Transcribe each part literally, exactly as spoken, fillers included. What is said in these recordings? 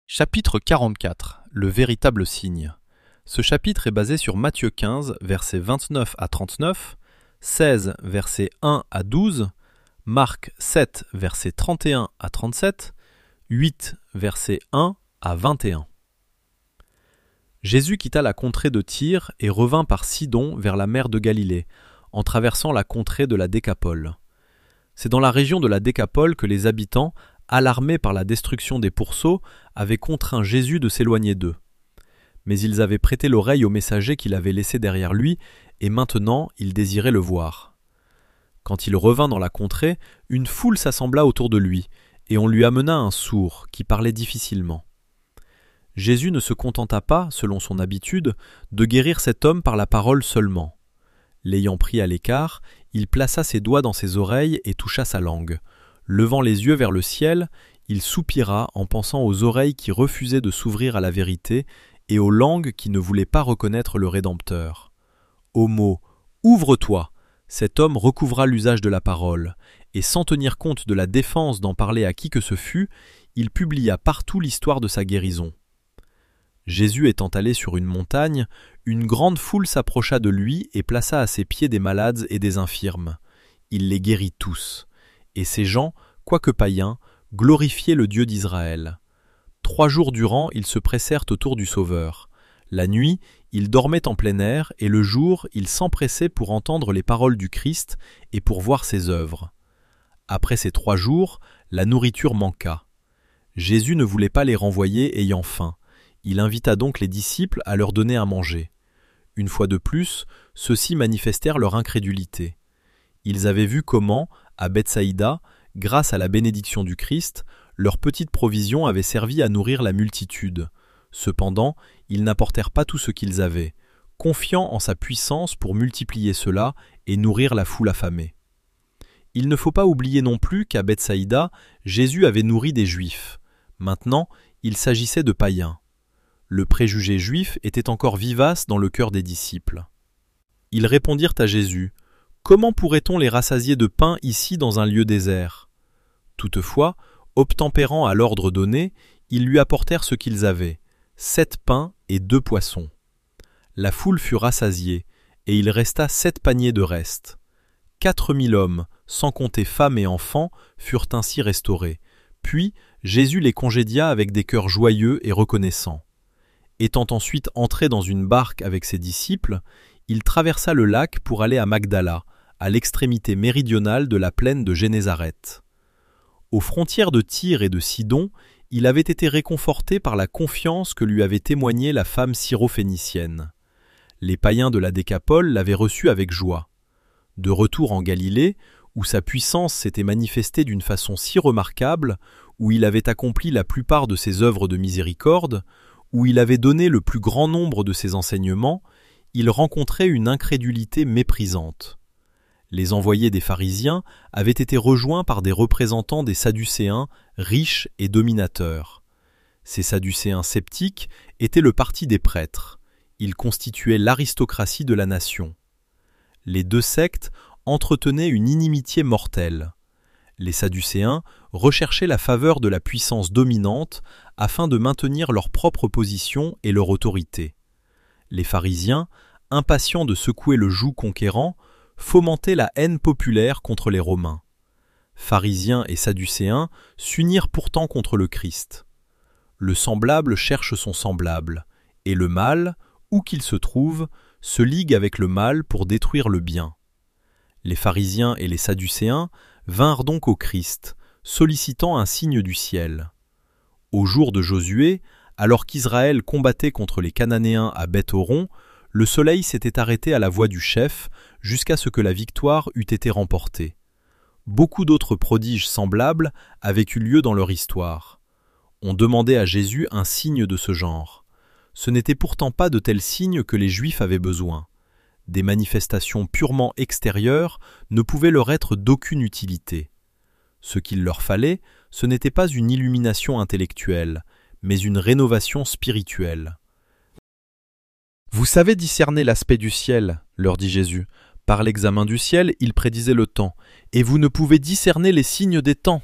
Chapitre quarante-quatre. Le véritable signe. Ce chapitre est basé sur Matthieu quinze, versets vingt-neuf à trente-neuf, seize, versets un à douze, Marc sept, versets trente et un à trente-sept, huit, versets un à vingt et un. Jésus quitta la contrée de Tyr et revint par Sidon vers la mer de Galilée, en traversant la contrée de la Décapole. C'est dans la région de la Décapole que les habitants, alarmés par la destruction des pourceaux, avaient contraint Jésus de s'éloigner d'eux. Mais ils avaient prêté l'oreille au messager qu'il avait laissé derrière lui, et maintenant ils désiraient le voir. Quand il revint dans la contrée, une foule s'assembla autour de lui, et on lui amena un sourd, qui parlait difficilement. Jésus ne se contenta pas, selon son habitude, de guérir cet homme par la parole seulement. L'ayant pris à l'écart, il plaça ses doigts dans ses oreilles et toucha sa langue. Levant les yeux vers le ciel, il soupira en pensant aux oreilles qui refusaient de s'ouvrir à la vérité et aux langues qui ne voulaient pas reconnaître le Rédempteur. Au mot « Ouvre-toi », cet homme recouvra l'usage de la parole, et sans tenir compte de la défense d'en parler à qui que ce fût, il publia partout l'histoire de sa guérison. Jésus étant allé sur une montagne, une grande foule s'approcha de lui et plaça à ses pieds des malades et des infirmes. Il les guérit tous. Et ces gens, quoique païens, glorifiaient le Dieu d'Israël. Trois jours durant, ils se pressèrent autour du Sauveur. La nuit, ils dormaient en plein air, et le jour, ils s'empressaient pour entendre les paroles du Christ et pour voir ses œuvres. Après ces trois jours, la nourriture manqua. Jésus ne voulait pas les renvoyer ayant faim. Il invita donc les disciples à leur donner à manger. Une fois de plus, ceux-ci manifestèrent leur incrédulité. Ils avaient vu comment, à Bethsaïda, grâce à la bénédiction du Christ, leur petite provision avait servi à nourrir la multitude. Cependant, ils n'apportèrent pas tout ce qu'ils avaient, confiants en sa puissance pour multiplier cela et nourrir la foule affamée. Il ne faut pas oublier non plus qu'à Bethsaïda, Jésus avait nourri des Juifs. Maintenant, il s'agissait de païens. Le préjugé juif était encore vivace dans le cœur des disciples. Ils répondirent à Jésus: « Comment pourrait-on les rassasier de pain ici dans un lieu désert ?» Toutefois, obtempérant à l'ordre donné, ils lui apportèrent ce qu'ils avaient, sept pains et deux poissons. La foule fut rassasiée, et il resta sept paniers de reste. Quatre mille hommes, sans compter femmes et enfants, furent ainsi restaurés. Puis Jésus les congédia avec des cœurs joyeux et reconnaissants. Étant ensuite entré dans une barque avec ses disciples, il traversa le lac pour aller à Magdala, à l'extrémité méridionale de la plaine de Génézareth. Aux frontières de Tyr et de Sidon, il avait été réconforté par la confiance que lui avait témoignée la femme syrophénicienne. Les païens de la Décapole l'avaient reçu avec joie. De retour en Galilée, où sa puissance s'était manifestée d'une façon si remarquable, où il avait accompli la plupart de ses œuvres de miséricorde, où il avait donné le plus grand nombre de ses enseignements, il rencontrait une incrédulité méprisante. Les envoyés des pharisiens avaient été rejoints par des représentants des Sadducéens, riches et dominateurs. Ces Sadducéens sceptiques étaient le parti des prêtres. Ils constituaient l'aristocratie de la nation. Les deux sectes entretenaient une inimitié mortelle. Les Sadducéens recherchaient la faveur de la puissance dominante afin de maintenir leur propre position et leur autorité. Les pharisiens, impatients de secouer le joug conquérant, fomentaient la haine populaire contre les Romains. Pharisiens et Sadducéens s'unirent pourtant contre le Christ. Le semblable cherche son semblable, et le mal, où qu'il se trouve, se ligue avec le mal pour détruire le bien. Les pharisiens et les Sadducéens vinrent donc au Christ, sollicitant un signe du ciel. Au jour de Josué, alors qu'Israël combattait contre les Cananéens à Beth-horon, le soleil s'était arrêté à la voix du chef jusqu'à ce que la victoire eût été remportée. Beaucoup d'autres prodiges semblables avaient eu lieu dans leur histoire. On demandait à Jésus un signe de ce genre. Ce n'était pourtant pas de tels signes que les Juifs avaient besoin. Des manifestations purement extérieures ne pouvaient leur être d'aucune utilité. Ce qu'il leur fallait, ce n'était pas une illumination intellectuelle, mais une rénovation spirituelle. « Vous savez discerner l'aspect du ciel, leur dit Jésus. Par l'examen du ciel, il prédisait le temps, et vous ne pouvez discerner les signes des temps.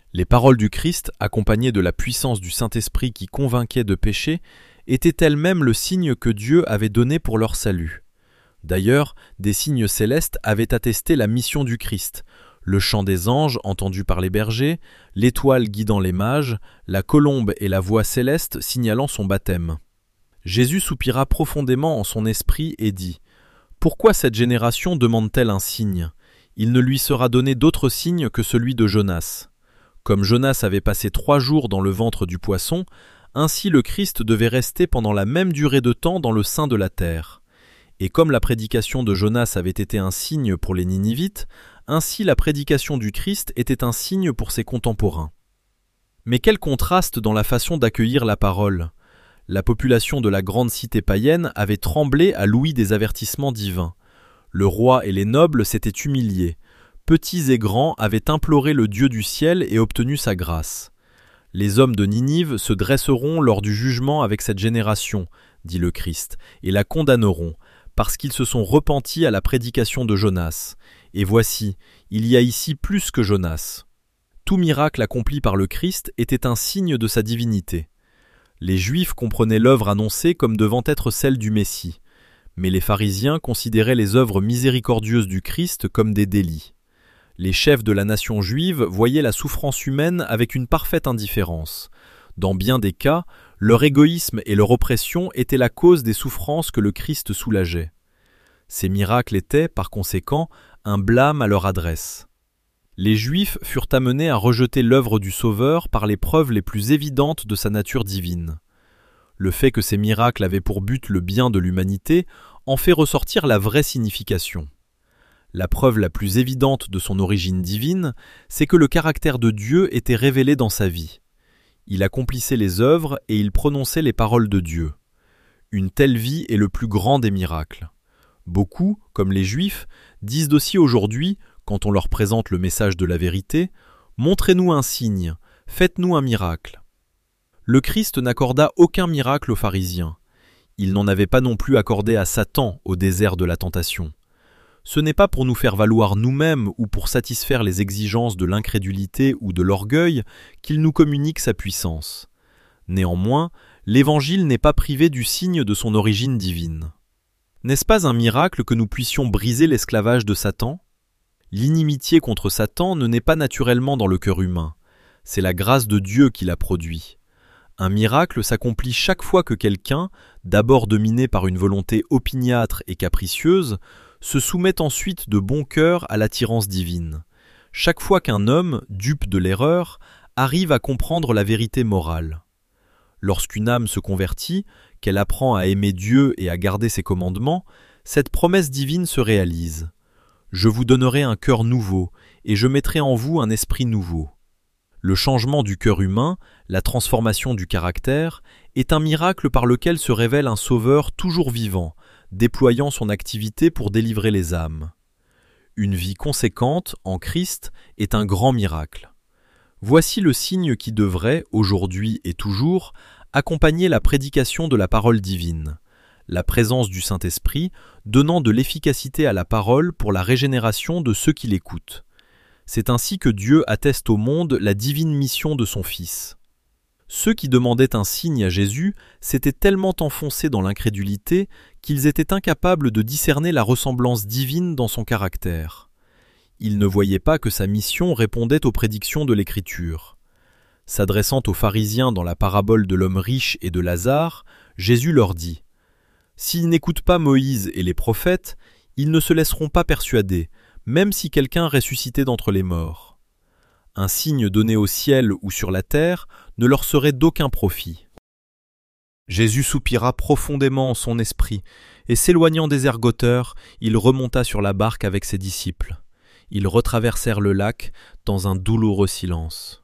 Les paroles du Christ, accompagnées de la puissance du Saint-Esprit qui convainquait de péché, étaient elles-mêmes le signe que Dieu avait donné pour leur salut. D'ailleurs, des signes célestes avaient attesté la mission du Christ, le chant des anges entendu par les bergers, l'étoile guidant les mages, la colombe et la voix céleste signalant son baptême. Jésus soupira profondément en son esprit et dit « Pourquoi cette génération demande-t-elle un signe ? Il ne lui sera donné d'autre signe que celui de Jonas. Comme Jonas avait passé trois jours dans le ventre du poisson, ainsi le Christ devait rester pendant la même durée de temps dans le sein de la terre. Et comme la prédication de Jonas avait été un signe pour les Ninivites, ainsi la prédication du Christ était un signe pour ses contemporains. Mais quel contraste dans la façon d'accueillir la parole ! La population de la grande cité païenne avait tremblé à l'ouïe des avertissements divins. Le roi et les nobles s'étaient humiliés. Petits et grands avaient imploré le Dieu du ciel et obtenu sa grâce. Les hommes de Ninive se dresseront lors du jugement avec cette génération, dit le Christ, et la condamneront, parce qu'ils se sont repentis à la prédication de Jonas. Et voici, il y a ici plus que Jonas. Tout miracle accompli par le Christ était un signe de sa divinité. Les Juifs comprenaient l'œuvre annoncée comme devant être celle du Messie, mais les pharisiens considéraient les œuvres miséricordieuses du Christ comme des délits. Les chefs de la nation juive voyaient la souffrance humaine avec une parfaite indifférence. Dans bien des cas, leur égoïsme et leur oppression étaient la cause des souffrances que le Christ soulageait. Ces miracles étaient, par conséquent, un blâme à leur adresse. Les Juifs furent amenés à rejeter l'œuvre du Sauveur par les preuves les plus évidentes de sa nature divine. Le fait que ces miracles avaient pour but le bien de l'humanité en fait ressortir la vraie signification. La preuve la plus évidente de son origine divine, c'est que le caractère de Dieu était révélé dans sa vie. Il accomplissait les œuvres et il prononçait les paroles de Dieu. Une telle vie est le plus grand des miracles. Beaucoup, comme les Juifs, disent aussi aujourd'hui, quand on leur présente le message de la vérité, « Montrez-nous un signe, faites-nous un miracle ». Le Christ n'accorda aucun miracle aux pharisiens. Il n'en avait pas non plus accordé à Satan au désert de la tentation. Ce n'est pas pour nous faire valoir nous-mêmes ou pour satisfaire les exigences de l'incrédulité ou de l'orgueil qu'il nous communique sa puissance. Néanmoins, l'Évangile n'est pas privé du signe de son origine divine. N'est-ce pas un miracle que nous puissions briser l'esclavage de Satan ? L'inimitié contre Satan ne naît pas naturellement dans le cœur humain. C'est la grâce de Dieu qui l'a produit. Un miracle s'accomplit chaque fois que quelqu'un, d'abord dominé par une volonté opiniâtre et capricieuse, se soumet ensuite de bon cœur à l'attirance divine. Chaque fois qu'un homme, dupe de l'erreur, arrive à comprendre la vérité morale. Lorsqu'une âme se convertit, qu'elle apprend à aimer Dieu et à garder ses commandements, cette promesse divine se réalise. « Je vous donnerai un cœur nouveau, et je mettrai en vous un esprit nouveau ». Le changement du cœur humain, la transformation du caractère, est un miracle par lequel se révèle un Sauveur toujours vivant, déployant son activité pour délivrer les âmes. Une vie conséquente, en Christ, est un grand miracle. Voici le signe qui devrait, aujourd'hui et toujours, accompagner la prédication de la parole divine, la présence du Saint-Esprit donnant de l'efficacité à la parole pour la régénération de ceux qui l'écoutent. C'est ainsi que Dieu atteste au monde la divine mission de son Fils. Ceux qui demandaient un signe à Jésus s'étaient tellement enfoncés dans l'incrédulité qu'ils étaient incapables de discerner la ressemblance divine dans son caractère. Ils ne voyaient pas que sa mission répondait aux prédictions de l'Écriture. S'adressant aux pharisiens dans la parabole de l'homme riche et de Lazare, Jésus leur dit « S'ils n'écoutent pas Moïse et les prophètes, ils ne se laisseront pas persuader, même si quelqu'un ressuscitait d'entre les morts. Un signe donné au ciel ou sur la terre ne leur serait d'aucun profit. » Jésus soupira profondément en son esprit, et s'éloignant des ergoteurs, il remonta sur la barque avec ses disciples. Ils retraversèrent le lac dans un douloureux silence.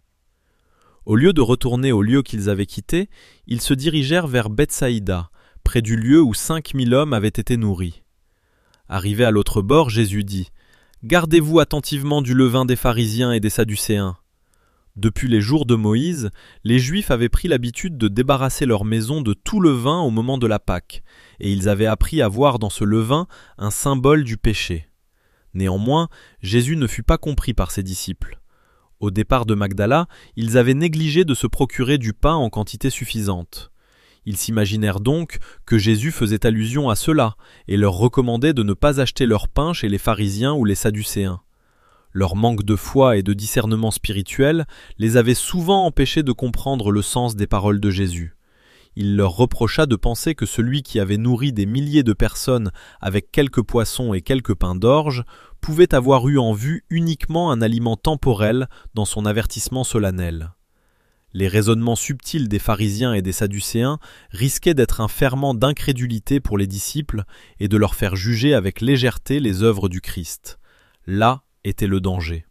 Au lieu de retourner au lieu qu'ils avaient quitté, ils se dirigèrent vers Bethsaïda, près du lieu où cinq mille hommes avaient été nourris. Arrivé à l'autre bord, Jésus dit « Gardez-vous attentivement du levain des pharisiens et des sadducéens. » Depuis les jours de Moïse, les Juifs avaient pris l'habitude de débarrasser leur maison de tout levain au moment de la Pâque, et ils avaient appris à voir dans ce levain un symbole du péché. Néanmoins, Jésus ne fut pas compris par ses disciples. Au départ de Magdala, ils avaient négligé de se procurer du pain en quantité suffisante. Ils s'imaginèrent donc que Jésus faisait allusion à cela et leur recommandait de ne pas acheter leur pain chez les pharisiens ou les sadducéens. Leur manque de foi et de discernement spirituel les avait souvent empêchés de comprendre le sens des paroles de Jésus. Il leur reprocha de penser que celui qui avait nourri des milliers de personnes avec quelques poissons et quelques pains d'orge pouvait avoir eu en vue uniquement un aliment temporel dans son avertissement solennel. Les raisonnements subtils des pharisiens et des sadducéens risquaient d'être un ferment d'incrédulité pour les disciples et de leur faire juger avec légèreté les œuvres du Christ. Là était le danger.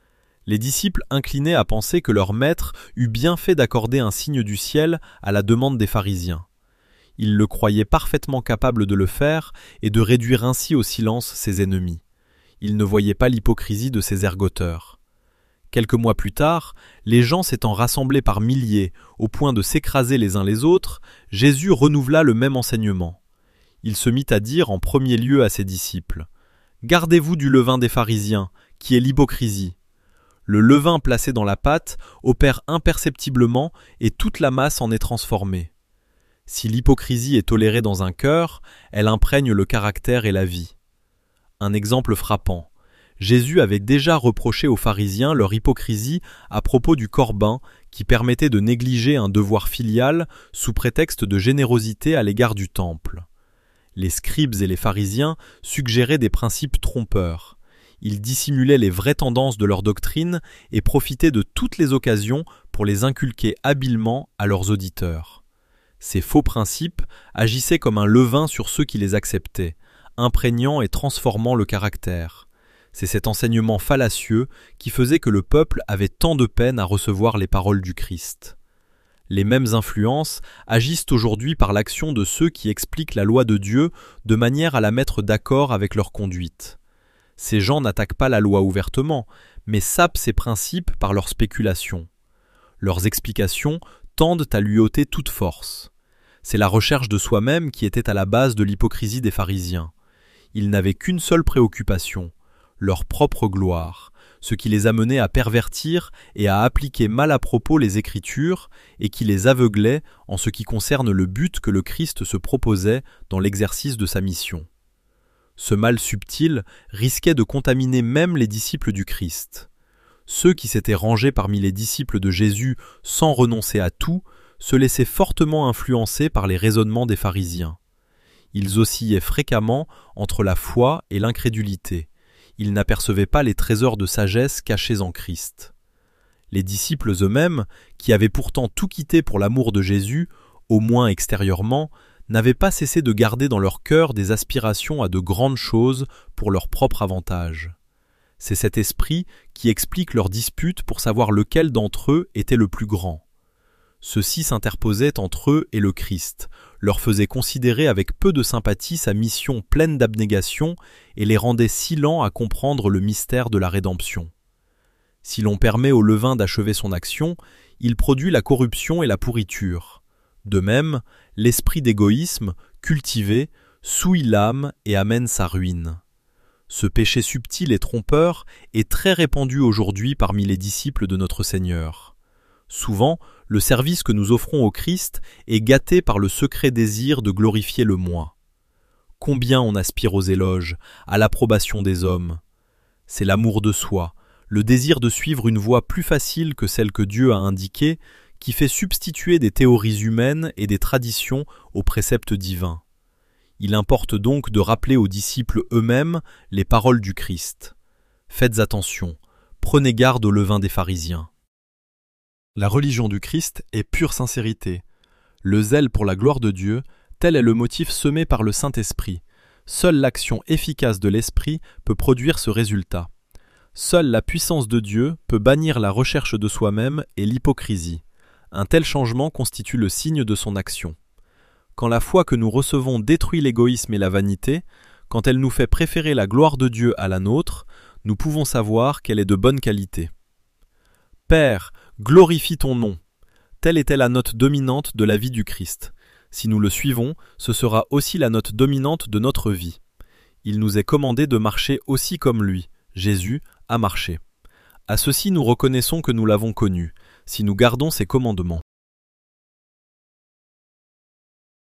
Les disciples inclinaient à penser que leur maître eût bien fait d'accorder un signe du ciel à la demande des pharisiens. Ils le croyaient parfaitement capable de le faire et de réduire ainsi au silence ses ennemis. Ils ne voyaient pas l'hypocrisie de ses ergoteurs. Quelques mois plus tard, les gens s'étant rassemblés par milliers au point de s'écraser les uns les autres, Jésus renouvela le même enseignement. Il se mit à dire en premier lieu à ses disciples « Gardez-vous du levain des pharisiens, qui est l'hypocrisie. Le levain placé dans la pâte opère imperceptiblement et toute la masse en est transformée. Si l'hypocrisie est tolérée dans un cœur, elle imprègne le caractère et la vie. » Un exemple frappant. Jésus avait déjà reproché aux pharisiens leur hypocrisie à propos du corbin qui permettait de négliger un devoir filial sous prétexte de générosité à l'égard du temple. Les scribes et les pharisiens suggéraient des principes trompeurs. Ils dissimulaient les vraies tendances de leur doctrine et profitaient de toutes les occasions pour les inculquer habilement à leurs auditeurs. Ces faux principes agissaient comme un levain sur ceux qui les acceptaient, imprégnant et transformant le caractère. C'est cet enseignement fallacieux qui faisait que le peuple avait tant de peine à recevoir les paroles du Christ. Les mêmes influences agissent aujourd'hui par l'action de ceux qui expliquent la loi de Dieu de manière à la mettre d'accord avec leur conduite. Ces gens n'attaquent pas la loi ouvertement, mais sapent ses principes par leurs spéculations. Leurs explications tendent à lui ôter toute force. C'est la recherche de soi-même qui était à la base de l'hypocrisie des pharisiens. Ils n'avaient qu'une seule préoccupation, leur propre gloire, ce qui les amenait à pervertir et à appliquer mal à propos les Écritures et qui les aveuglait en ce qui concerne le but que le Christ se proposait dans l'exercice de sa mission. Ce mal subtil risquait de contaminer même les disciples du Christ. Ceux qui s'étaient rangés parmi les disciples de Jésus sans renoncer à tout se laissaient fortement influencer par les raisonnements des pharisiens. Ils oscillaient fréquemment entre la foi et l'incrédulité. Ils n'apercevaient pas les trésors de sagesse cachés en Christ. Les disciples eux-mêmes, qui avaient pourtant tout quitté pour l'amour de Jésus, au moins extérieurement, n'avaient pas cessé de garder dans leur cœur des aspirations à de grandes choses pour leur propre avantage. C'est cet esprit qui explique leurs disputes pour savoir lequel d'entre eux était le plus grand. Ceux-ci s'interposaient entre eux et le Christ, leur faisaient considérer avec peu de sympathie sa mission pleine d'abnégation et les rendaient si lents à comprendre le mystère de la rédemption. Si l'on permet au levain d'achever son action, il produit la corruption et la pourriture. De même, l'esprit d'égoïsme, cultivé, souille l'âme et amène sa ruine. Ce péché subtil et trompeur est très répandu aujourd'hui parmi les disciples de notre Seigneur. Souvent, le service que nous offrons au Christ est gâté par le secret désir de glorifier le moi. Combien on aspire aux éloges, à l'approbation des hommes. C'est l'amour de soi, le désir de suivre une voie plus facile que celle que Dieu a indiquée, qui fait substituer des théories humaines et des traditions aux préceptes divins. Il importe donc de rappeler aux disciples eux-mêmes les paroles du Christ. Faites attention, prenez garde au levain des pharisiens. La religion du Christ est pure sincérité. Le zèle pour la gloire de Dieu, tel est le motif semé par le Saint-Esprit. Seule l'action efficace de l'Esprit peut produire ce résultat. Seule la puissance de Dieu peut bannir la recherche de soi-même et l'hypocrisie. Un tel changement constitue le signe de son action. Quand la foi que nous recevons détruit l'égoïsme et la vanité, quand elle nous fait préférer la gloire de Dieu à la nôtre, nous pouvons savoir qu'elle est de bonne qualité. Père, glorifie ton nom. Telle était la note dominante de la vie du Christ. Si nous le suivons, ce sera aussi la note dominante de notre vie. Il nous est commandé de marcher aussi comme lui, Jésus, a marché. À ceci nous reconnaissons que nous l'avons connu, si nous gardons ses commandements.